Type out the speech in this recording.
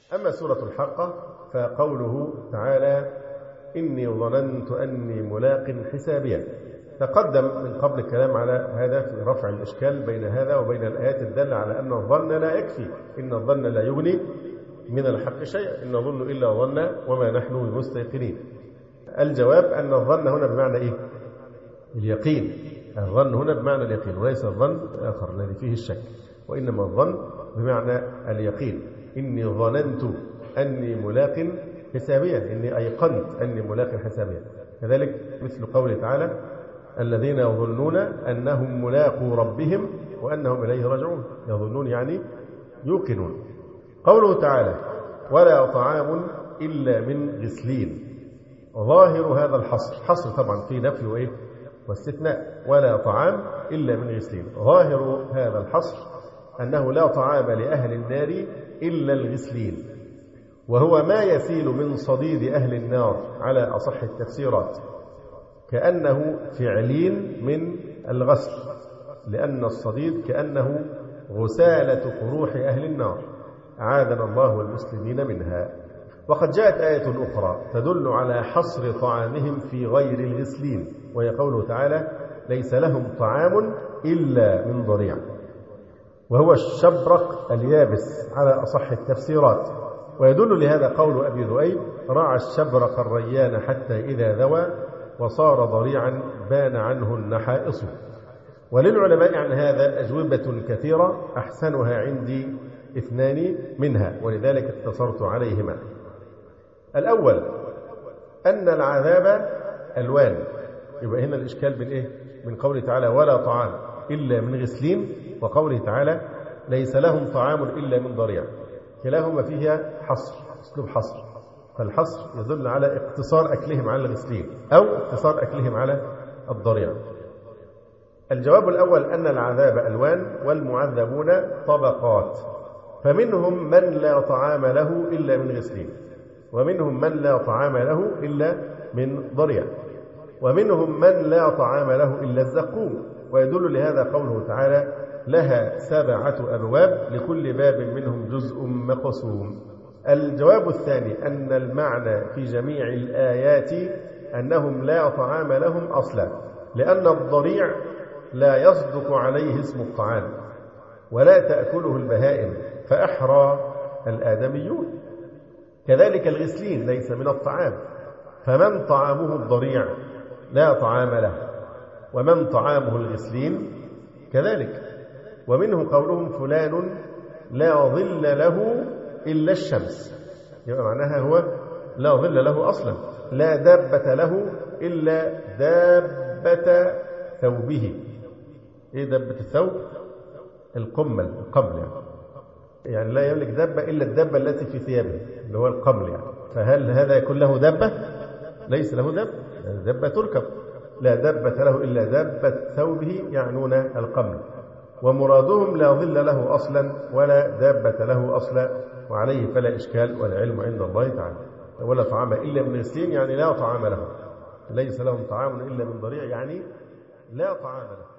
أما سورة الحاقة فقوله تعالى إني ظننت أني ملاق حسابيا. تقدم من قبل الكلام على هذا في رفع الإشكال بين هذا وبين الآيات الدالة على أن الظن لا يكفي، إن الظن لا يغني من الحق شيئا، إن نظن إلا ظنا وما نحن بمستيقنين. الجواب أن الظن هنا بمعنى إيه؟ اليقين. الظن هنا بمعنى اليقين وليس الظن الآخر الذي فيه الشك، وإنما الظن بمعنى اليقين. إني ظننت أني ملاق حسابيا، إني أيقنت أني ملاق حسابيا. كذلك مثل قوله تعالى الذين يظنون أنهم ملاقو ربهم وأنهم إليه راجعون. يظنون يعني يوقنون. قوله تعالى ولا طعام إلا من غسلين، ظاهر هذا الحصر، حصر طبعا في نفي وإيه واستثناء، ولا طعام إلا من غسلين. ظاهر هذا الحصر أنه لا طعام لأهل النار إلا الغسلين، وهو ما يسيل من صديد أهل النار على أصح التفسيرات، كأنه فعلين من الغسل، لأن الصديد كأنه غسالة قروح أهل النار، أعاذنا الله والمسلمين منها. وقد جاءت آية أخرى تدل على حصر طعامهم في غير الغسلين، وهي قوله تعالى ليس لهم طعام إلا من ضريع، وهو الشبرق اليابس على أصح التفسيرات. ويدل لهذا قول أبي ذؤيب راعى الشبرق الريان حتى إذا ذوى وصار ضريعا بان عنه النحائص. وللعلماء عن هذا أجوبة كثيرة، أحسنها عندي 2 منها ولذلك اقتصرت عليهما. الأول أن العذاب ألوان. يبقى هنا الإشكال بين إيه؟ من قوله تعالى ولا طعام إلا من غسلين وقوله تعالى ليس لهم طعام إلا من ضريع، كلاهما فيها حصر، أسلوب حصر. فالحصر يدل على اقتصار أكلهم على الغسلين أو اقتصار أكلهم على الضريع. الجواب الأول أن العذاب ألوان والمعذبون طبقات، فمنهم من لا طعام له إلا من غسلين، ومنهم من لا طعام له إلا من ضريع، ومنهم من لا طعام له إلا الزقوم. ويدل لهذا قوله تعالى لها 7 أبواب لكل باب منهم جزء مقسوم. الجواب الثاني أن المعنى في جميع الآيات أنهم لا طعام لهم أصلا، لأن الضريع لا يصدق عليه اسم الطعام ولا تأكله البهائم فأحرى الآدميون. كذلك الغسلين ليس من الطعام، فمن طعامه الضريع لا طعام له، ومن طعامه الغسلين كذلك. ومنه قولهم فلان لا ظل له إلا الشمس، يبقى معناها هو لا ظل له أصلا، لا دابة له إلا دابة ثوبه. إيه دابة الثوب؟ القمل يعني لا يملك دابة إلا الدابة التي في ثيابه اللي هو القمل يعني. فهل هذا يكون له دابة؟ ليس له دابة، دابة تركب. لا دابة له إلا دابة ثوبه يعنون القمل، ومرادهم لا ظل له أصلا ولا دابة له أصلا، وعليه فلا إشكال والعلم عند الله تعالى. ولا طعام إلا من غسلين يعني لا طعام له، ليس لهم طعام إلا من ضريع يعني لا طعام له.